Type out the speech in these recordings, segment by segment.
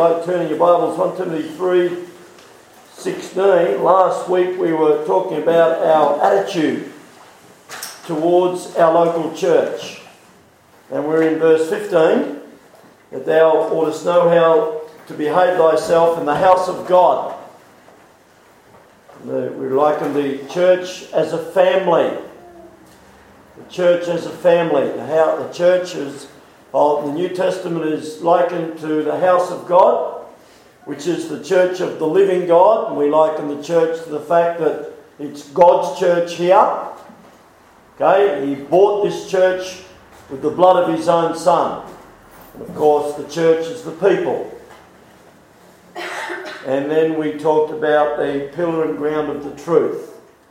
like turning your Bibles, 1 Timothy 3:16. Last week we were talking about our attitude towards our local church. And we're in verse 15, that thou oughtest know how to behave thyself in the house of God. We liken the church as a family. The church as a family. The church of the New Testament is likened to the house of God, which is the church of the living God. And we liken the church to the fact that it's God's church here. Okay, He bought this church with the blood of His own Son. And of course, the church is the people. And then we talked about the pillar and ground of the truth.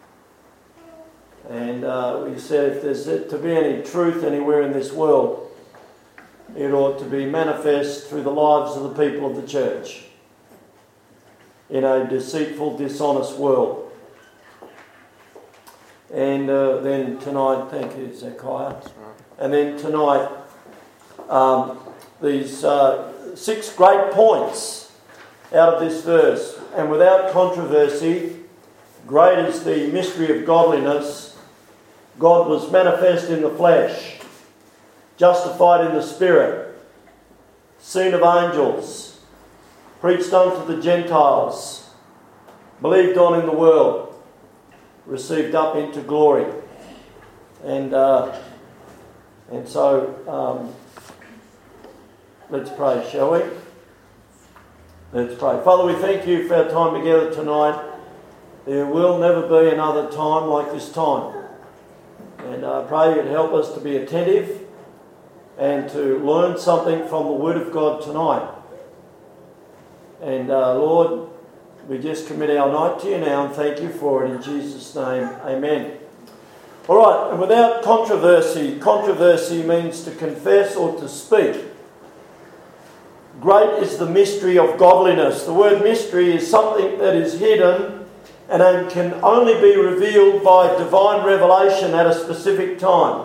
And we said if there's to be any truth anywhere in this world, it ought to be manifest through the lives of the people of the church in a deceitful, dishonest world. And then tonight, thank you, Zechariah. And then tonight, these 6 great points out of this verse. And without controversy, great is the mystery of godliness. God was manifest in the flesh, justified in the Spirit, seen of angels, preached unto the Gentiles, believed on in the world, received up into glory. And so let's pray, shall we? Let's pray. Father, we thank you for our time together tonight. There will never be another time like this time. And I pray you'd help us to be attentive and to learn something from the Word of God tonight. And Lord, we just commit our night to you now and thank you for it in Jesus' name. Amen. All right, and without controversy, controversy means to confess or to speak. Great is the mystery of godliness. The word mystery is something that is hidden and can only be revealed by divine revelation at a specific time.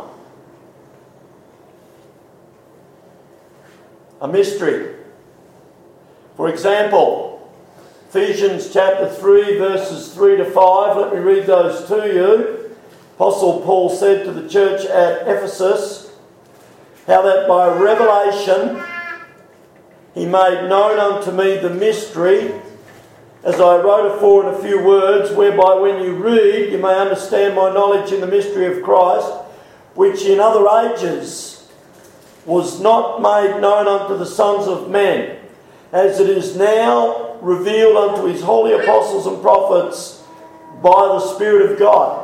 A mystery. For example, Ephesians chapter 3 verses 3 to 5. Let me read those to you. Apostle Paul said to the church at Ephesus, how that by revelation he made known unto me the mystery, as I wrote afore in a few words, whereby when you read you may understand my knowledge in the mystery of Christ, which in other ages was not made known unto the sons of men, as it is now revealed unto his holy apostles and prophets by the Spirit of God.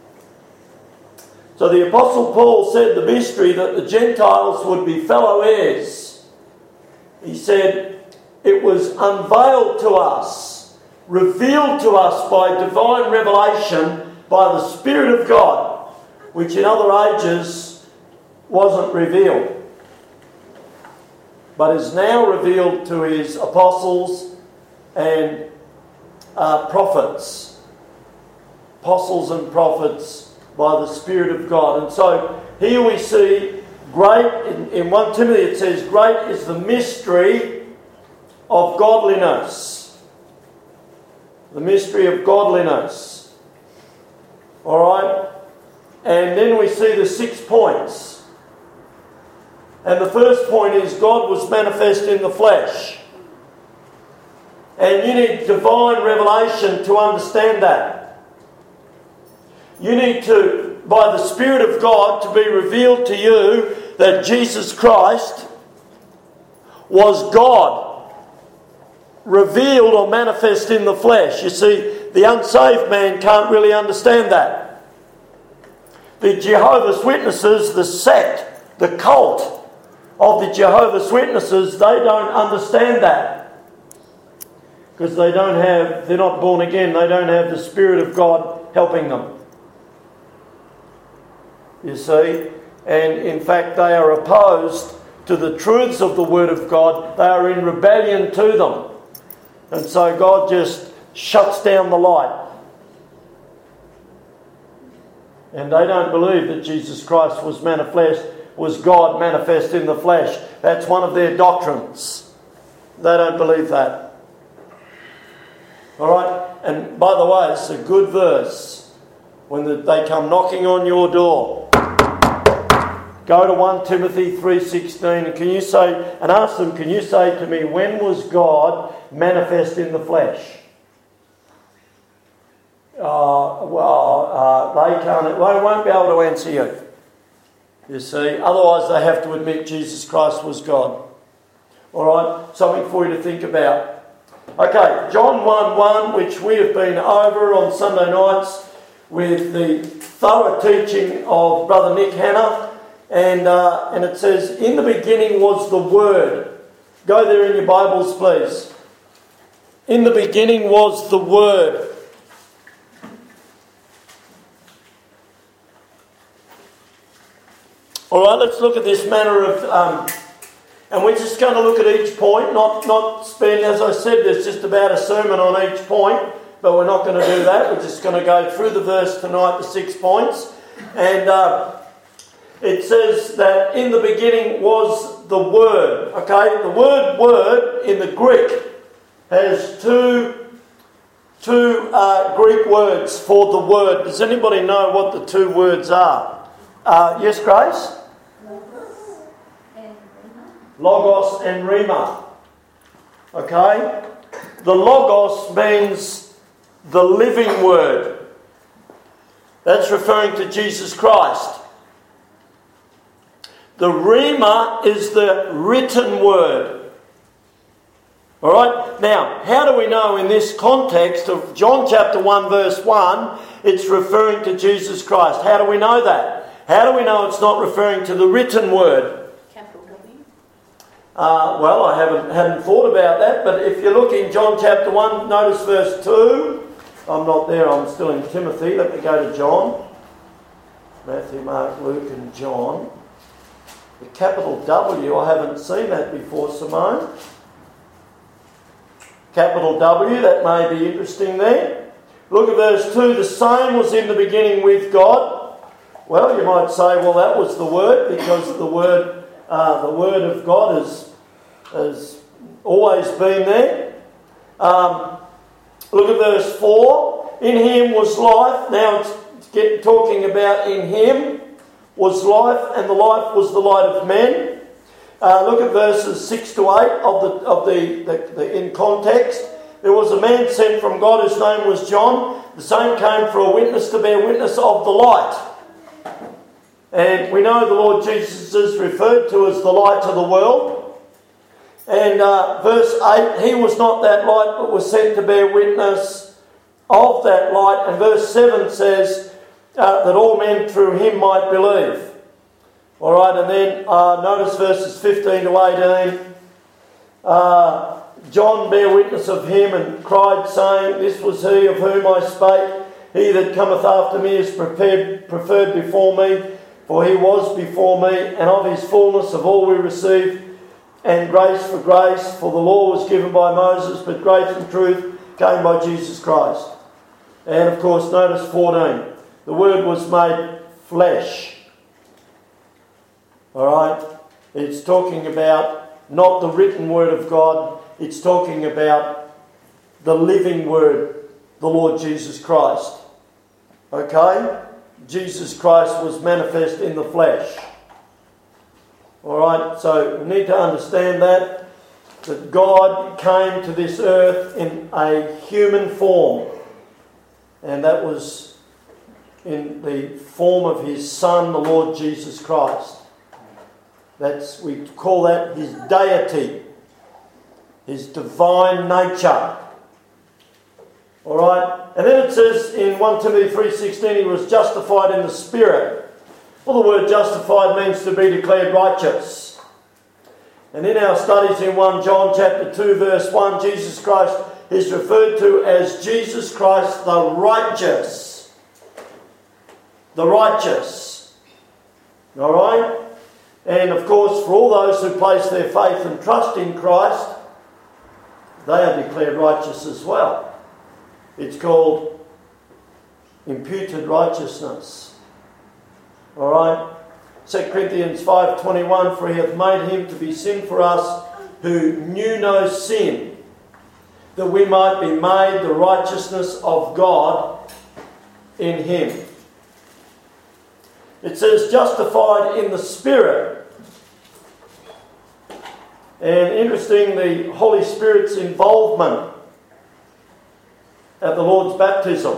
So the Apostle Paul said the mystery that the Gentiles would be fellow heirs. He said it was unveiled to us, revealed to us by divine revelation by the Spirit of God, which in other ages wasn't revealed, but is now revealed to his apostles and prophets. Apostles and prophets by the Spirit of God. And so here we see great, in 1 Timothy it says, great is the mystery of godliness. The mystery of godliness. Alright? And then we see the 6 points. And the first point is God was manifest in the flesh. And you need divine revelation to understand that. You need to, by the Spirit of God, to be revealed to you that Jesus Christ was God, revealed or manifest in the flesh. You see, the unsaved man can't really understand that. The Jehovah's Witnesses, the sect, the cult of the Jehovah's Witnesses, they don't understand that. Because they're not born again, they don't have the Spirit of God helping them. You see, and in fact they are opposed to the truths of the Word of God. They are in rebellion to them. And so God just shuts down the light. And they don't believe that Jesus Christ was God manifest in the flesh. That's one of their doctrines. They don't believe that. All right? And by the way, it's a good verse when they come knocking on your door. Go to 1 Timothy 3:16 and can you say, and ask them, can you say to me, when was God manifest in the flesh? They won't be able to answer you. You see, otherwise they have to admit Jesus Christ was God. All right, something for you to think about. Okay, John 1:1, which we have been over on Sunday nights with the thorough teaching of Brother Nick Hanna. And it says, in the beginning was the Word. Go there in your Bibles, please. In the beginning was the Word. All right, let's look at this manner of... and we're just going to look at each point, not spend, as I said, there's just about a sermon on each point, but we're not going to do that. We're just going to go through the verse tonight, the 6 points. And it says that in the beginning was the Word. Okay, the word word in the Greek has two Greek words for the word. Does anybody know what the two words are? Yes, Grace? Logos and Rhema. Okay? The Logos means the living word. That's referring to Jesus Christ. The Rhema is the written word. Alright? Now, how do we know in this context of John chapter 1 verse 1 it's referring to Jesus Christ? How do we know that? How do we know it's not referring to the written word? Capital W. Well, I hadn't thought about that, but if you look in John chapter 1, notice verse 2. I'm not there, I'm still in Timothy. Let me go to John. Matthew, Mark, Luke and John. The capital W, I haven't seen that before, Simone. Capital W, that may be interesting there. Look at verse 2. The same was in the beginning with God. Well, you might say, well, that was the Word, because the Word of God has always been there. Look at verse 4. In Him was life. Now it's talking about in Him was life, and the life was the light of men. Look at verses 6 to 8 of the in context. There was a man sent from God, whose name was John. The same came for a witness to bear witness of the light. And we know the Lord Jesus is referred to as the light of the world. And verse 8, He was not that light, but was sent to bear witness of that light. And verse 7 says that all men through Him might believe. All right, and then notice verses 15 to 18. John bare witness of Him and cried, saying, This was He of whom I spake. He that cometh after me is preferred before me, for He was before me, and of His fullness of all we receive, and grace for grace. For the law was given by Moses, but grace and truth came by Jesus Christ. And of course, notice 14. The Word was made flesh. Alright? It's talking about not the written Word of God, it's talking about the living Word, the Lord Jesus Christ. Okay? Jesus Christ was manifest in the flesh. Alright? So we need to understand that God came to this earth in a human form. And that was in the form of His Son, the Lord Jesus Christ. We call that His deity, His divine nature. Alright? And then it says in 1 Timothy 3:16, He was justified in the Spirit. Well, the word justified means to be declared righteous. And in our studies in 1 John chapter 2 verse 1, Jesus Christ is referred to as Jesus Christ the righteous. The righteous. Alright? And of course, for all those who place their faith and trust in Christ, they are declared righteous as well. It's called imputed righteousness. Alright? 2 Corinthians 5:21, For He hath made Him to be sin for us who knew no sin, that we might be made the righteousness of God in him. It says justified in the Spirit. And interesting, the Holy Spirit's involvement at the Lord's baptism.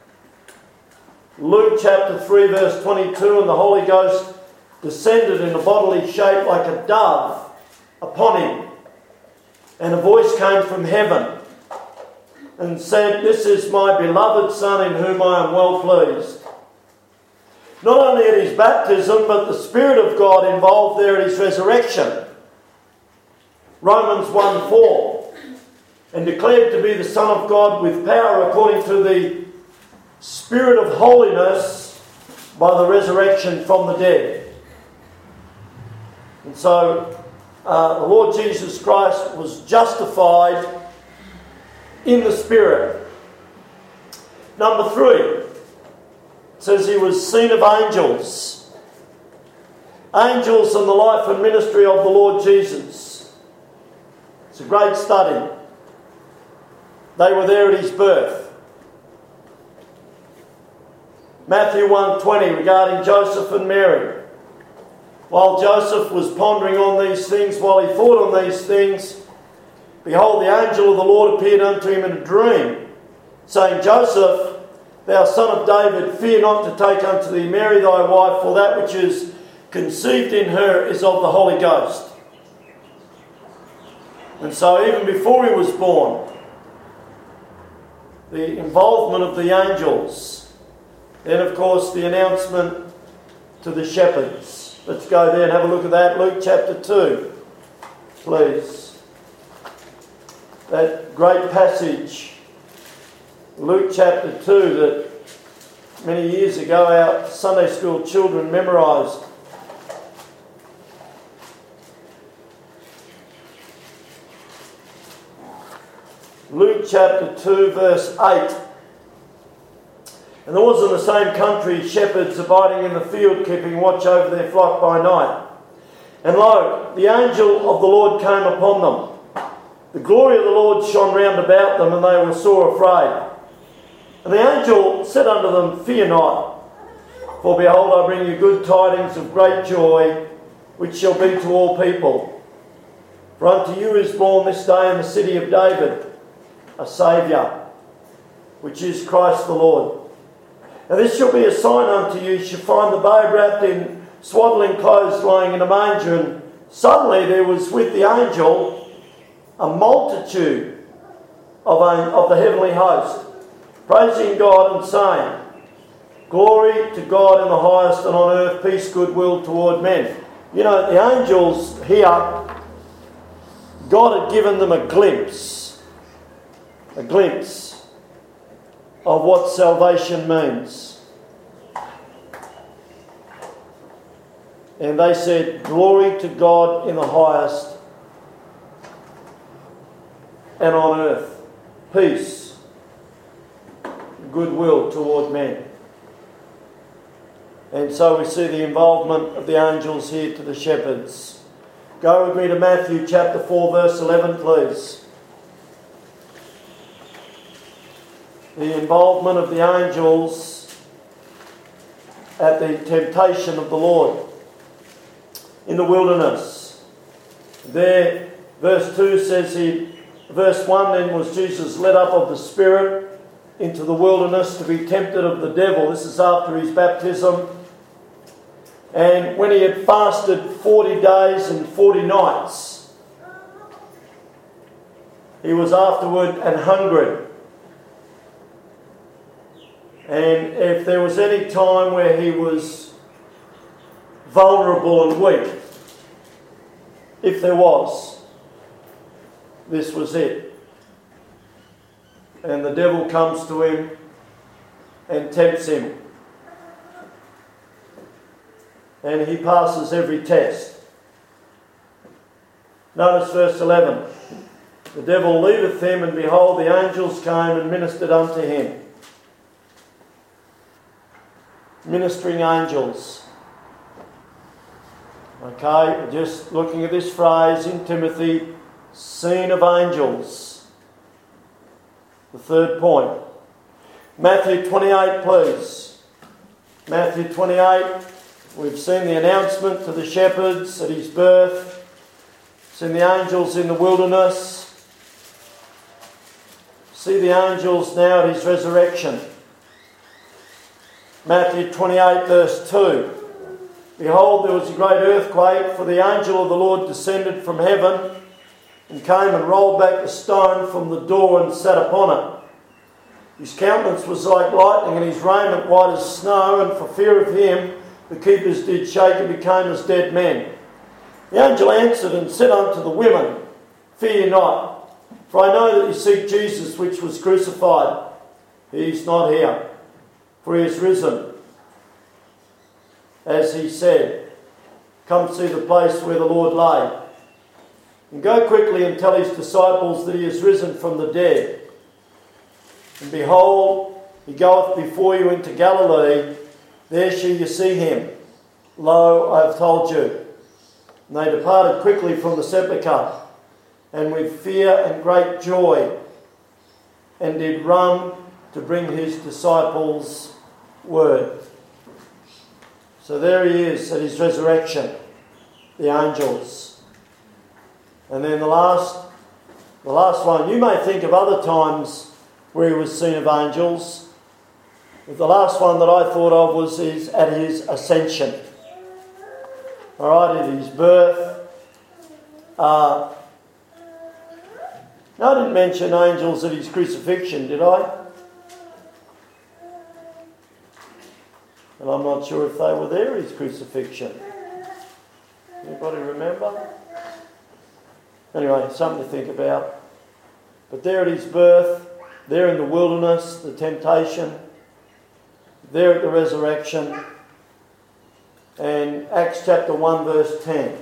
Luke chapter 3 verse 22, and the Holy Ghost descended in a bodily shape like a dove upon him. And a voice came from heaven and said, "This is my beloved Son in whom I am well pleased." Not only at his baptism, but the Spirit of God involved there at his resurrection. Romans 1:4, and declared to be the Son of God with power according to the Spirit of holiness by the resurrection from the dead. And so the Lord Jesus Christ was justified in the Spirit. Number 3, it says he was seen of angels. Angels and the life and ministry of the Lord Jesus. It's a great study. They were there at his birth. Matthew 1:20 regarding Joseph and Mary. While Joseph was pondering on these things, while he thought on these things, behold, the angel of the Lord appeared unto him in a dream, saying, "Joseph, thou son of David, fear not to take unto thee Mary thy wife, for that which is conceived in her is of the Holy Ghost." And so even before he was born, the involvement of the angels. Then, of course, the announcement to the shepherds. Let's go there and have a look at that. Luke chapter 2, please. That great passage, Luke chapter 2, that many years ago our Sunday school children memorised. Luke chapter 2, verse 8. "And there was in the same country shepherds abiding in the field, keeping watch over their flock by night. And lo, the angel of the Lord came upon them. The glory of the Lord shone round about them, and they were sore afraid. And the angel said unto them, Fear not, for behold, I bring you good tidings of great joy, which shall be to all people. For unto you is born this day in the city of David a Saviour, which is Christ the Lord. And this shall be a sign unto you, you shall find the babe wrapped in swaddling clothes lying in a manger." And suddenly there was with the angel a multitude of the heavenly host, praising God and saying, "Glory to God in the highest, and on earth peace, goodwill toward men." You know, the angels here, God had given them a glimpse of what salvation means. And they said, "Glory to God in the highest, and on earth peace, goodwill toward men." And so we see the involvement of the angels here to the shepherds. Go with me to Matthew chapter 4 verse 11, please. The involvement of the angels at the temptation of the Lord in the wilderness. There, verse 2 says verse 1, "Then was Jesus led up of the Spirit into the wilderness to be tempted of the devil." This is after his baptism. "And when he had fasted 40 days and 40 nights, he was afterward and hungry." And if there was any time where he was vulnerable and weak, if there was, this was it. And the devil comes to him and tempts him. And he passes every test. Notice verse 11. "The devil leaveth him, and behold, the angels came and ministered unto him." Ministering angels. Okay, just looking at this phrase in Timothy, Seen of angels. The third point. Matthew 28, please. Matthew 28. We've seen the announcement to the shepherds at his birth. Seen the angels in the wilderness. See the angels now at his resurrection. Matthew 28, verse 2. Behold, there was a great earthquake, for the angel of the Lord descended from heaven and came and rolled back the stone from the door and sat upon it. His countenance was like lightning and his raiment white as snow, and for fear of him the keepers did shake and became as dead men. The angel answered and said unto the women, Fear not, for I know that you seek Jesus which was crucified. He is not here, for he is risen. As he said, Come see the place where the Lord lay. And go quickly and tell his disciples that he is risen from the dead. And behold, he goeth before you into Galilee. There shall you see him. Lo, I have told you. And they departed quickly from the sepulchre, and with fear and great joy, and did run to bring his disciples word. So there he is at his resurrection, the angels. And then the last one, you may think of other times where he was seen of angels. But the last one that I thought of was at his ascension. Alright, at his birth. No, I didn't mention angels at his crucifixion, did I? And I'm not sure if they were there at his crucifixion. Anybody remember? Anyway, something to think about. But there at his birth, there in the wilderness, the temptation, there at the resurrection, and Acts chapter 1 verse 10,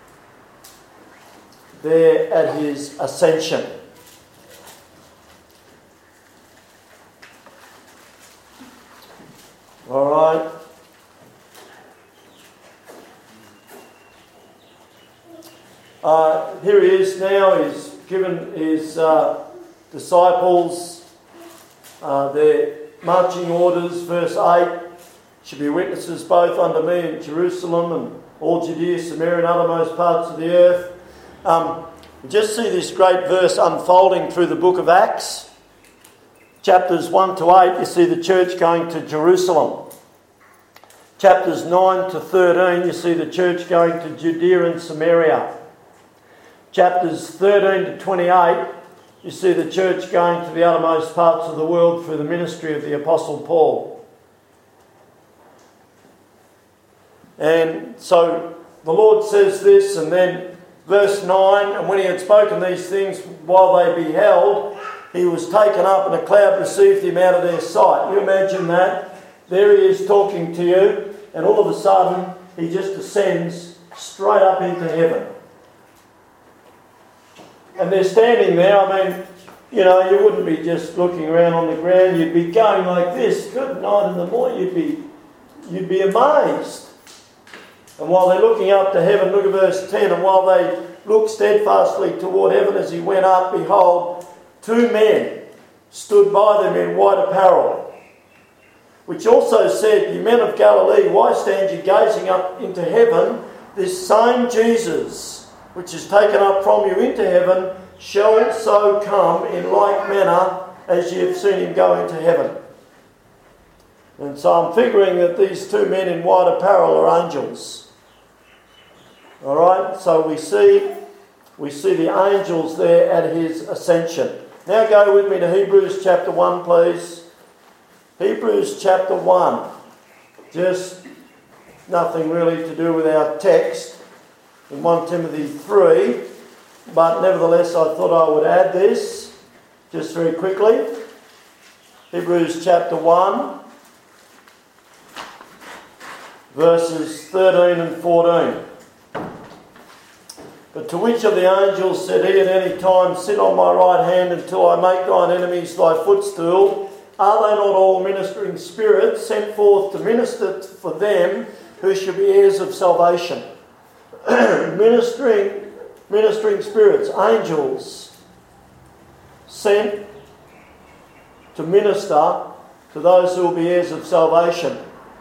there at his ascension. All right. Here he is now. He's given his disciples their marching orders. Verse 8, should be witnesses both unto me in Jerusalem and all Judea, Samaria and uttermost parts of the earth. We just see this great verse unfolding through the book of Acts. Chapters 1 to 8, you see the church going to Jerusalem. Chapters 9 to 13, you see the church going to Judea and Samaria. Chapters 13 to 28, you see the church going to the uttermost parts of the world through the ministry of the Apostle Paul. And so the Lord says this, and then verse 9, and when he had spoken these things while they beheld, he was taken up and a cloud received him out of their sight. You imagine that? There he is talking to you, and all of a sudden he just ascends straight up into heaven. And they're standing there. I mean, you know, you wouldn't be just looking around on the ground. You'd be going like this. Good night in the morning. You'd be amazed. And while they're looking up to heaven, look at verse 10. And while they looked steadfastly toward heaven as he went up, behold, two men stood by them in white apparel, which also said, Ye men of Galilee, why stand ye gazing up into heaven? This same Jesus, which is taken up from you into heaven, shall so come in like manner as ye have seen him go into heaven. And so I'm figuring that these two men in white apparel are angels. All right, so we see the angels there at his ascension. Now go with me to Hebrews chapter 1, please. Hebrews chapter 1. Just nothing really to do with our text in 1 Timothy 3, but nevertheless I thought I would add this just very quickly. Hebrews chapter 1, verses 13 and 14. But to which of the angels said he at any time, Sit on my right hand until I make thine enemies thy footstool? Are they not all ministering spirits sent forth to minister for them who shall be heirs of salvation? Ministering ministering spirits, angels, sent to minister to those who will be heirs of salvation.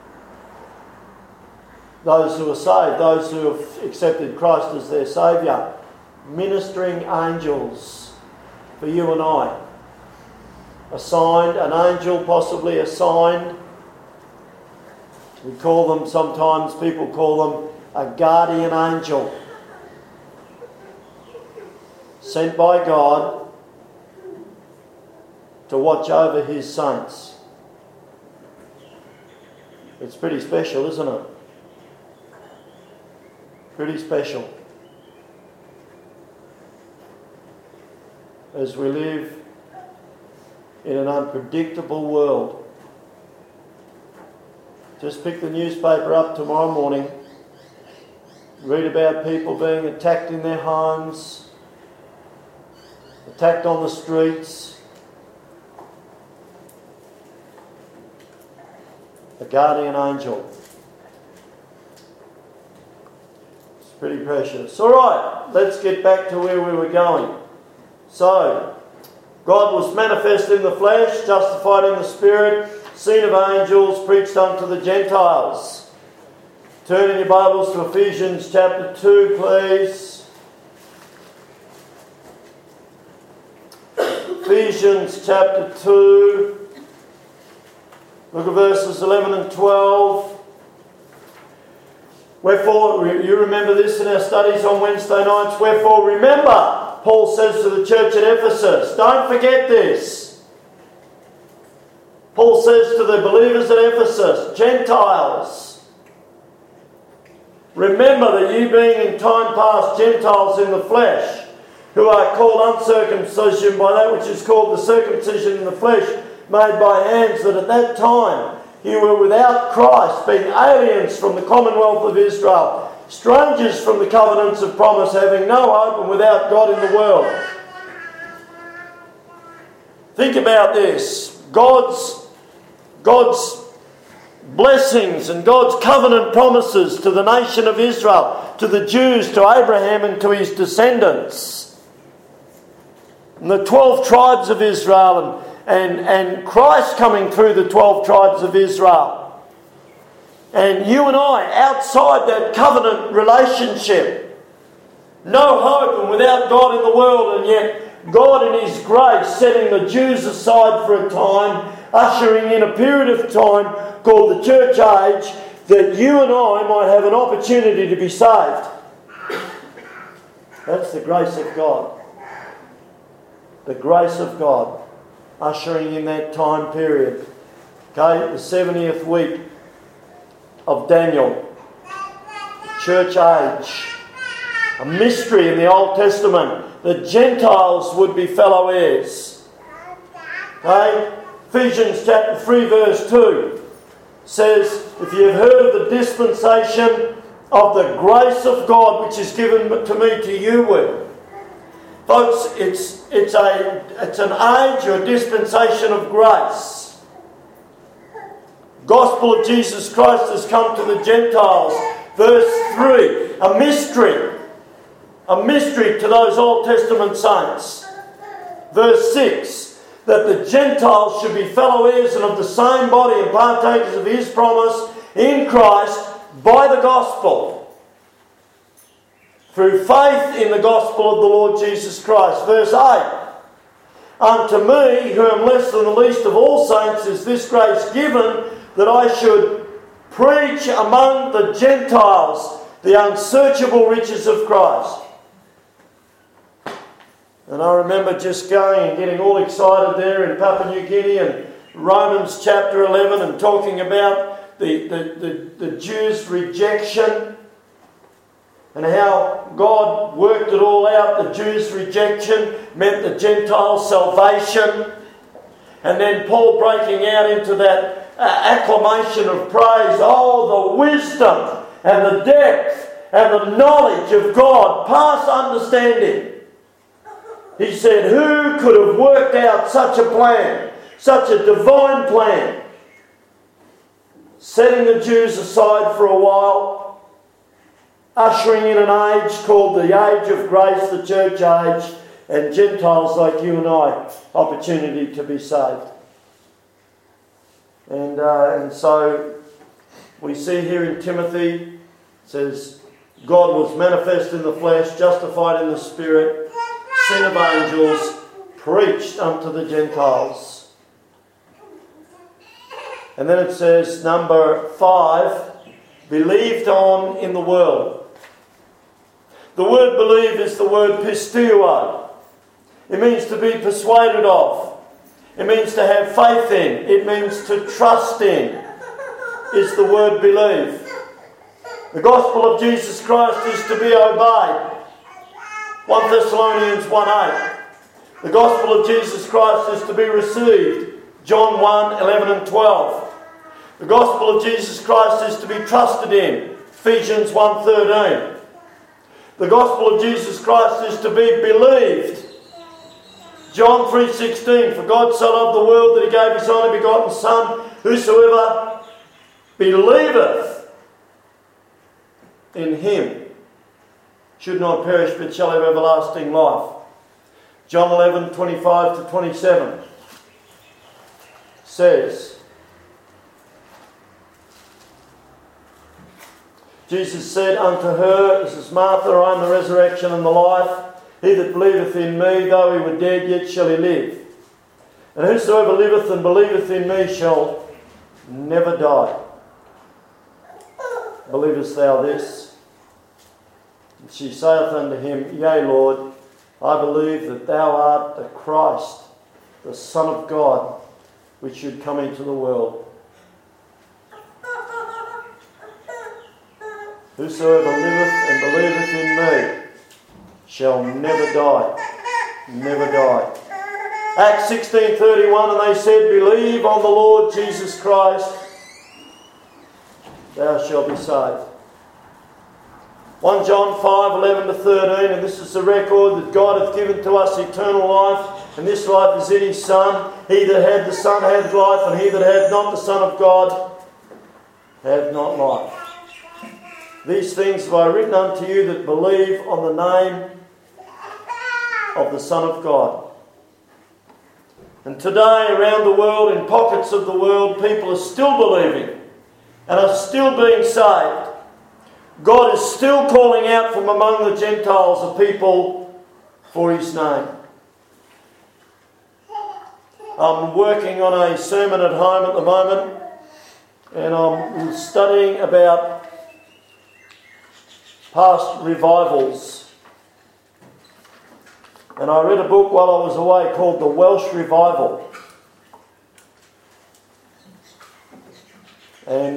Those who are saved, those who have accepted Christ as their Saviour. Ministering angels for you and I. Assigned, an angel possibly assigned. We call them, sometimes people call them a guardian angel. Sent by God to watch over His saints. It's pretty special, isn't it? Pretty special. As we live in an unpredictable world. Just pick the newspaper up tomorrow morning. Read about people being attacked in their homes, attacked on the streets. A guardian angel. It's pretty precious. All right, let's get back to where we were going. So, God was manifest in the flesh, justified in the Spirit, seen of angels, preached unto the Gentiles. Turn in your Bibles to Ephesians chapter 2, please. Ephesians chapter 2. Look at verses 11 and 12. Wherefore, you remember this in our studies on Wednesday nights. Wherefore, remember, Paul says to the church at Ephesus, don't forget this. Paul says to the believers at Ephesus, Gentiles, remember that you being in time past Gentiles in the flesh, who are called uncircumcision by that which is called the circumcision in the flesh, made by hands, that at that time you were without Christ, being aliens from the commonwealth of Israel, strangers from the covenants of promise, having no hope and without God in the world. Think about this. God's blessings and God's covenant promises to the nation of Israel, to the Jews, to Abraham and to his descendants. And the 12 tribes of Israel and Christ coming through the 12 tribes of Israel. And you and I, outside that covenant relationship, no hope and without God in the world, and yet God in His grace setting the Jews aside for a time, ushering in a period of time called the church age, that you and I might have an opportunity to be saved. That's the grace of God. The grace of God. Ushering in that time period. Okay, the 70th week of Daniel. Church age. A mystery in the Old Testament. The Gentiles would be fellow heirs. Okay, Ephesians chapter 3 verse 2 says, if you have heard of the dispensation of the grace of God which is given to me to you with. Folks, it's an age or a dispensation of grace. Gospel of Jesus Christ has come to the Gentiles. Verse 3, a mystery. A mystery to those Old Testament saints. Verse 6, that the Gentiles should be fellow heirs and of the same body and partakers of His promise in Christ by the gospel. Through faith in the gospel of the Lord Jesus Christ. Verse 8. Unto me, who am less than the least of all saints, is this grace given, that I should preach among the Gentiles the unsearchable riches of Christ. And I remember just going and getting all excited there in Papua New Guinea and Romans chapter 11 and talking about the Jews' rejection. And how God worked it all out. The Jews' rejection meant the Gentiles' salvation. And then Paul breaking out into that acclamation of praise. Oh, the wisdom and the depth and the knowledge of God past understanding. He said, who could have worked out such a plan? Such a divine plan? Setting the Jews aside for a while. ushering in an age called the age of grace, the church age, and Gentiles like you and I, opportunity to be saved. And so we see here in Timothy, it says, God was manifest in the flesh, justified in the spirit, seen of angels, preached unto the Gentiles. And then it says, number 5, believed on in the world. The word believe is the word pisteuo. It means to be persuaded of. It means to have faith in. It means to trust in, is the word believe. The gospel of Jesus Christ is to be obeyed. 1 Thessalonians 1:8. The gospel of Jesus Christ is to be received. John 1:11 and 12. The gospel of Jesus Christ is to be trusted in. Ephesians 1:13. The gospel of Jesus Christ is to be believed. John 3:16. For God so loved the world that he gave his only begotten Son, whosoever believeth in him should not perish but shall have everlasting life. John 11:25 to 27 says, Jesus said unto her, this is Martha, I am the resurrection and the life. He that believeth in me, though he were dead, yet shall he live. And whosoever liveth and believeth in me shall never die. Believest thou this? And she saith unto him, Yea, Lord, I believe that thou art the Christ, the Son of God, which should come into the world. Whosoever liveth and believeth in me shall never die. Never die. Acts 16:31, and they said, Believe on the Lord Jesus Christ, thou shalt be saved. 1 John 5:11 to 13, and this is the record that God hath given to us eternal life, and this life is in his Son. He that had the Son hath life, and he that hath not the Son of God hath not life. These things have I written unto you that believe on the name of the Son of God. And today, around the world, in pockets of the world, people are still believing and are still being saved. God is still calling out from among the Gentiles a people for his name. I'm working on a sermon at home at the moment, and I'm studying about past revivals. And I read a book while I was away called The Welsh Revival. And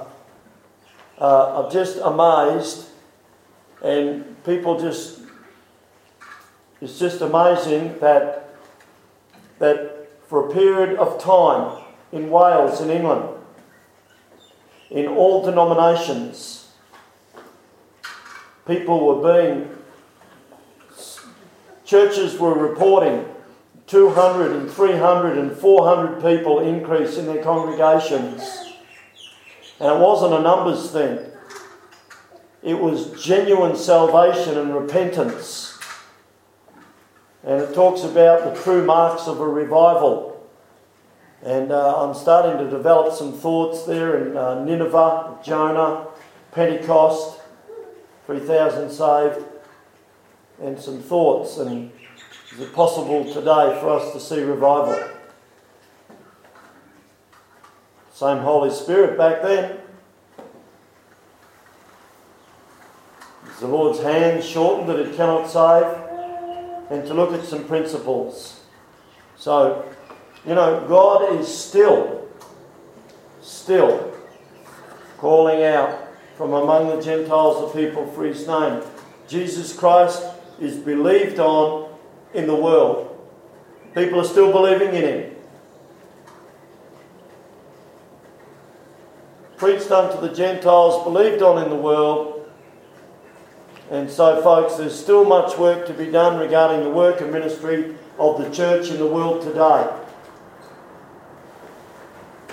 I'm just amazed, and people just, it's just amazing that for a period of time in Wales, in England, in all denominations, churches were reporting 200 and 300 and 400 people increase in their congregations. And it wasn't a numbers thing. It was genuine salvation and repentance. And it talks about the true marks of a revival. And I'm starting to develop some thoughts there in Nineveh, Jonah, Pentecost, 3,000 saved, and some thoughts. And is it possible today for us to see revival? Same Holy Spirit back then. Is the Lord's hand shortened that it cannot save? And to look at some principles. So, God is still calling out from among the Gentiles the people for his name. Jesus Christ is believed on in the world. People are still believing in him. Preached unto the Gentiles, believed on in the world. And so, folks, there's still much work to be done regarding the work and ministry of the church in the world today.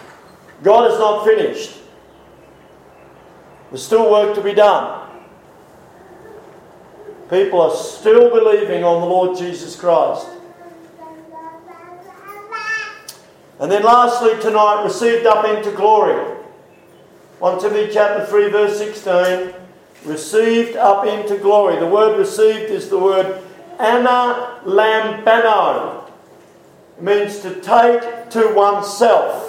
God is not finished. There's still work to be done. People are still believing on the Lord Jesus Christ. And then lastly tonight, received up into glory. 1 Timothy chapter 3 verse 16. Received up into glory. The word received is the word analambano. It means to take to oneself.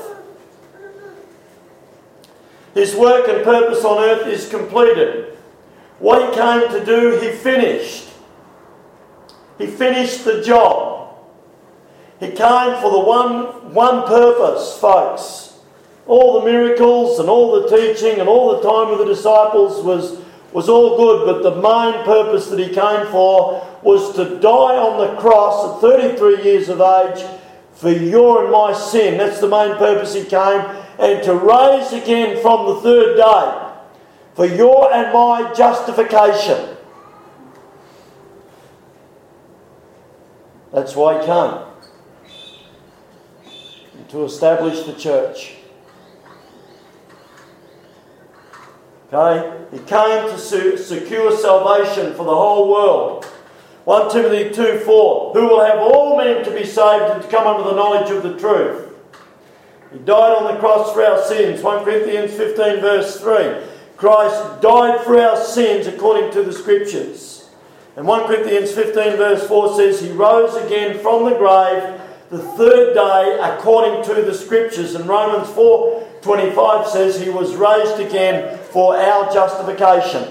His work and purpose on earth is completed. What he came to do, he finished. He finished the job. He came for the one purpose, folks. All the miracles and all the teaching and all the time with the disciples was all good, but the main purpose that he came for was to die on the cross at 33 years of age for your and my sin. That's the main purpose he came. And to rise again from the third day for your and my justification. That's why he came. To establish the church. Okay? He came to secure salvation for the whole world. 1 Timothy 2:4. Who will have all men to be saved and to come under the knowledge of the truth. He died on the cross for our sins. 1 Corinthians 15 verse 3. Christ died for our sins according to the Scriptures. And 1 Corinthians 15 verse 4 says he rose again from the grave the third day according to the Scriptures. And Romans 4:25 says he was raised again for our justification.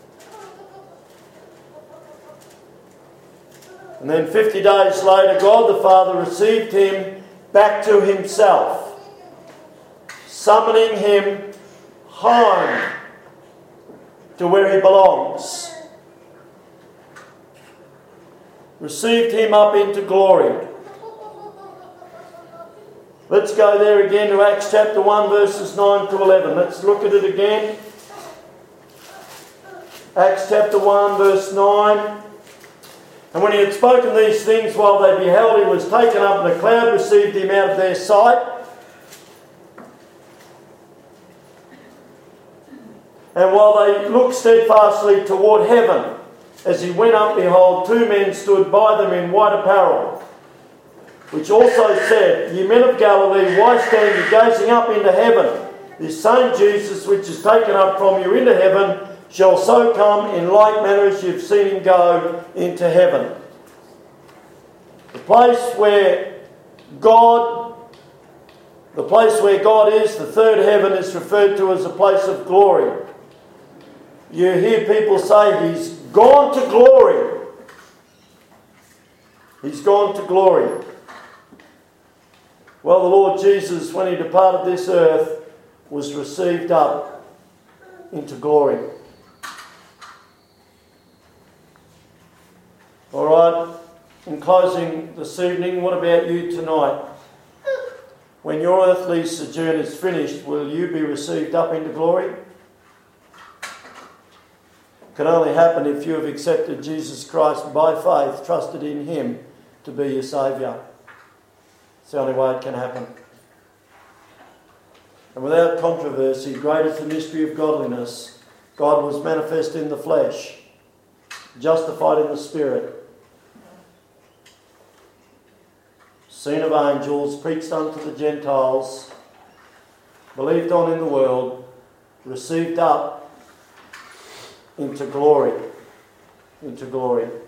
And then 50 days later, God the Father received him back to himself, summoning him home to where he belongs. Received him up into glory. Let's go there again to Acts chapter 1 verses 9 to 11. Let's look at it again. Acts chapter 1 verse 9. And when he had spoken these things while they beheld, he was taken up, and a cloud received him out of their sight. And while they looked steadfastly toward heaven, as he went up, behold, two men stood by them in white apparel, which also said, Ye men of Galilee, why stand ye gazing up into heaven? This same Jesus which is taken up from you into heaven shall so come in like manner as you've seen him go into heaven. The place where God is, the third heaven, is referred to as a place of glory. You hear people say he's gone to glory. He's gone to glory. Well, the Lord Jesus, when he departed this earth, was received up into glory. All right, in closing this evening, what about you tonight? When your earthly sojourn is finished, will you be received up into glory? It can only happen if you have accepted Jesus Christ by faith, trusted in him to be your Saviour. It's the only way it can happen. And without controversy, great is the mystery of godliness. God was manifest in the flesh, justified in the Spirit, seen of angels, preached unto the Gentiles, believed on in the world, received up into glory. Into glory.